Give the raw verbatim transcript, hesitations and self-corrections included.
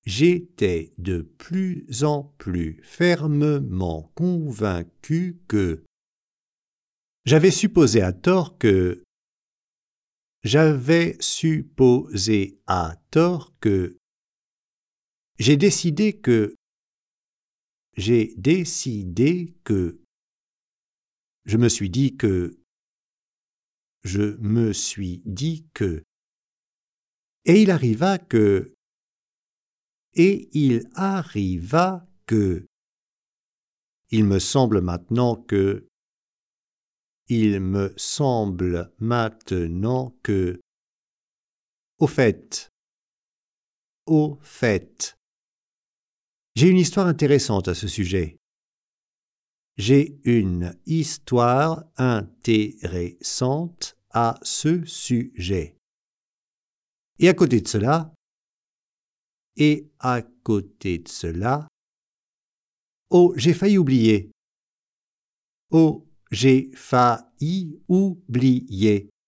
j'étais de plus en plus fermement convaincu que j'avais supposé à tort que j'avais supposé à tort que j'ai décidé que j'ai décidé que je me suis dit que je me suis dit que et il arriva que et il arriva que il me semble maintenant que il me semble maintenant que au fait au fait j'ai une histoire intéressante à ce sujet. J'ai une histoire intéressante à ce sujet. Et à côté de cela, et à côté de cela, oh, j'ai failli oublier. Oh, j'ai failli oublier.